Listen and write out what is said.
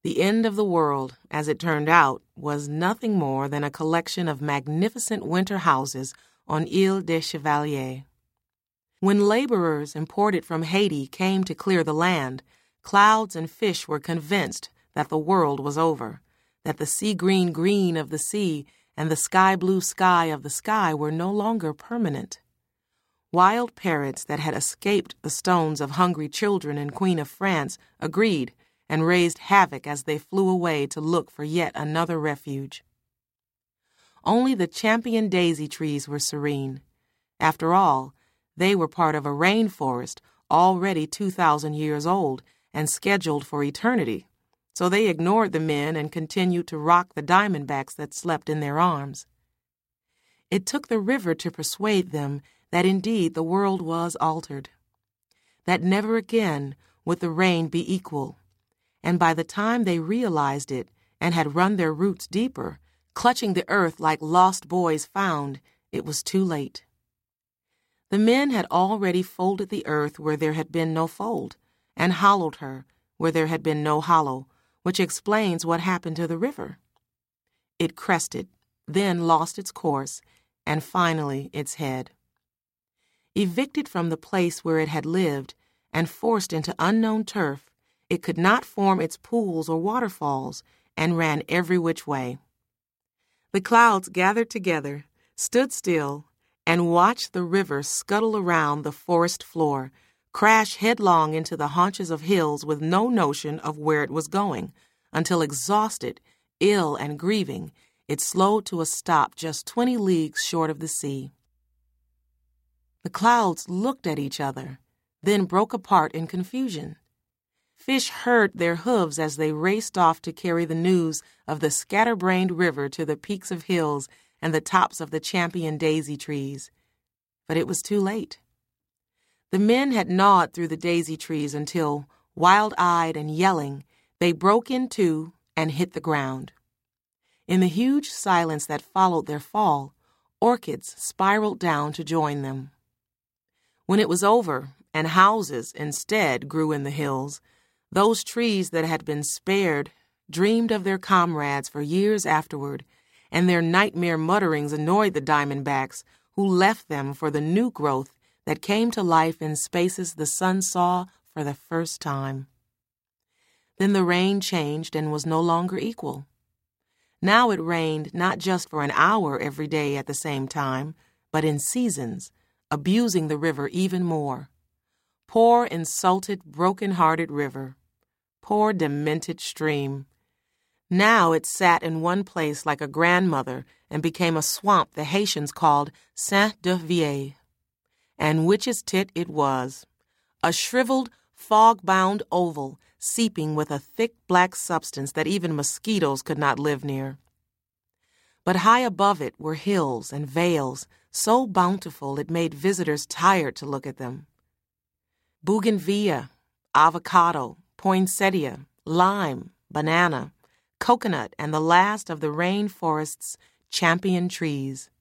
The end of the world, as it turned out, was nothing more than a collection of magnificent winter houses on Ile des Chevaliers. When laborers imported from Haiti came to clear the land, clouds and fish were convinced that the world was over, that the sea-green green of the sea and the sky-blue sky of the sky were no longer permanent. Wild parrots that had escaped the stones of hungry children in Queen of France agreed and raised havoc as they flew away to look for yet another refuge. Only the champion daisy trees were serene. After all, they were part of a rainforest already 2,000 years old and scheduled for eternity, so they ignored the men and continued to rock the diamondbacks that slept in their arms. It took the river to persuade them that indeed the world was altered, that never again would the rain be equal, and by the time they realized it and had run their roots deeper, clutching the earth like lost boys found, it was too late. The men had already folded the earth where there had been no fold, and hollowed her where there had been no hollow, which explains what happened to the river. It crested, then lost its course, and finally its head. Evicted from the place where it had lived and forced into unknown turf, it could not form its pools or waterfalls and ran every which way. The clouds gathered together, stood still, and watched the river scuttle around the forest floor, crash headlong into the haunches of hills with no notion of where it was going, until exhausted, ill, and grieving, it slowed to a stop just 20 leagues short of the sea. The clouds looked at each other, then broke apart in confusion. Fish heard their hooves as they raced off to carry the news of the scatterbrained river to the peaks of hills and the tops of the champion daisy trees. But it was too late. The men had gnawed through the daisy trees until, wild-eyed and yelling, they broke in two and hit the ground. In the huge silence that followed their fall, orchids spiraled down to join them. When it was over and houses instead grew in the hills, those trees that had been spared dreamed of their comrades for years afterward, and their nightmare mutterings annoyed the diamondbacks, who left them for the new growth that came to life in spaces the sun saw for the first time. Then the rain changed and was no longer equal. Now it rained not just for an hour every day at the same time, but in seasons, abusing the river even more. Poor, insulted, broken-hearted river. Poor, demented stream. Now it sat in one place like a grandmother and became a swamp the Haitians called Saint-de-Vie. And witch's tit it was, a shriveled, fog-bound oval seeping with a thick black substance that even mosquitoes could not live near. But high above it were hills and vales so bountiful it made visitors tired to look at them. Bougainvillea, avocado, poinsettia, lime, banana, coconut, and the last of the rainforest's champion trees.